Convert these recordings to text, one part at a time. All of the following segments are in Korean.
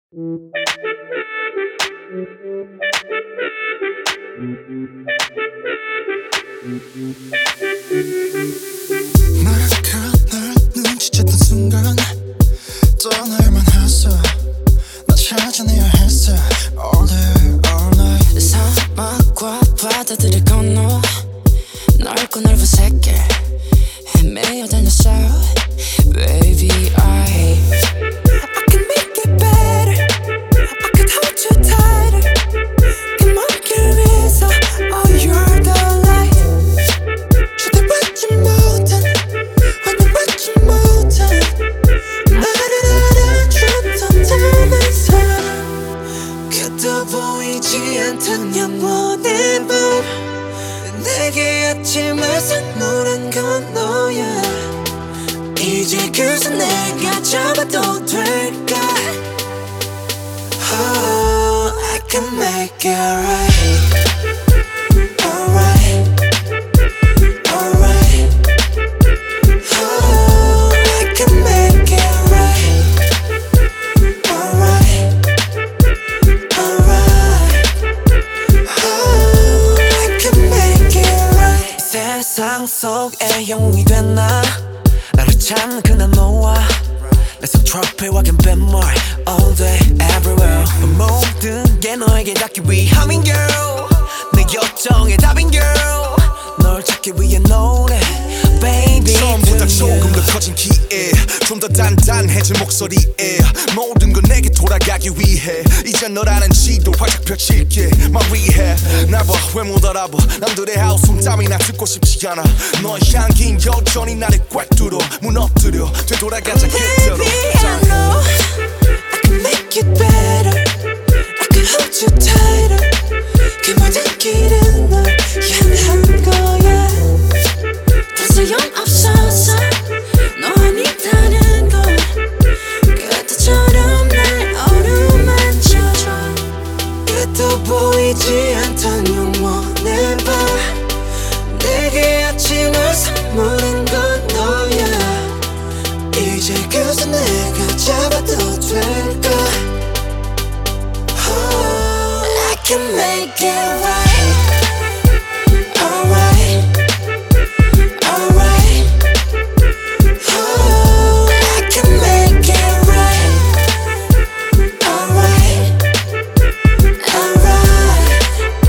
내가 널 눈치챘던 순간 떠날만 했어. 나 찾아내야 했어. All day all night. 사막과 바다들을 건너 넓고 넓은 세계 헤매어 다녔어. Baby I can make it better. I could hold you tighter. 그 먼 길 위에서 Oh you're the light. 주대 받지 못한 환영 받지 못한 나를 알아주던 다른 사람. 그도 보이지 않던 영원의 밤 내게 아침을 선물한 건 너야. 이제 그새 내가 잡아도 될까? Oh, I can make it right. Alright, alright. Oh, I can make it right. Alright, alright. Oh, I can make it right. 세상 속에 영웅이 됐나? 나를 찾는 그날 너와 내 손 트로피와 갬뱀물 all day everywhere. 모든 게 너에게 닿기 위함인 girl. 내 요청의 답인 girl. 널 찾기 위해 노래 baby. 처음보다 조금 더 커진 키에 좀 더 단단해진 목소리에 모든 건 내게 돌아가기 위해 이제 너라는 지도 활짝 펼칠게 My rehab. 날 봐 왜 못 알아봐. 남들의 하우숨 땀이나 듣고 싶지 않아. 너의 향긴 여전히 나를 꽉 뚫어 무너뜨려 되돌아가자 그대로. Baby I know I can make it better. I can hold you tighter. 그 모든 길은 널 향한 거야. 더 소용없어서 너 아니다는 걸 그때처럼 날 어루만져줘. 그래도 보이지 않던 영원의 밤 내게 아침을 선물한 건 너야. 이제 그새 내가 잡아도 될까? Oh, I can make it right. Alright, alright. Oh, I can make it right. Alright, alright.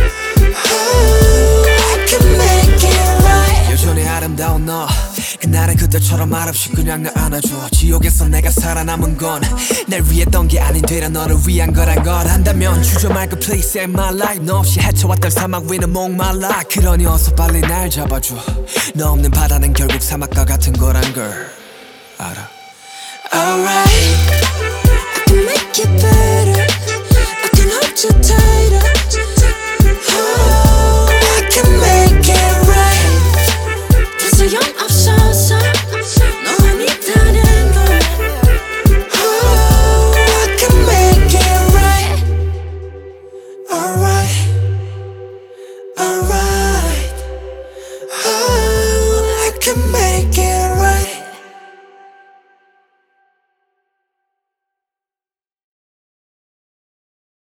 Oh, I can make it right. 여전히 아름다운 너 그날은 그때처럼 말없이 그냥 날 안아줘. 지옥에서 내가 살아남은 건 날 위했던 게 아닌 되려 너를 위한 거란 걸 안다면 주저 말고 please save my life. 너 없이 헤쳐왔던 사막 위는 목말라. 그러니 어서 빨리 날 잡아줘. 너 없는 바다는 결국 사막과 같은 거란 걸 알아. Alright, I can make it better. I can hold you tight.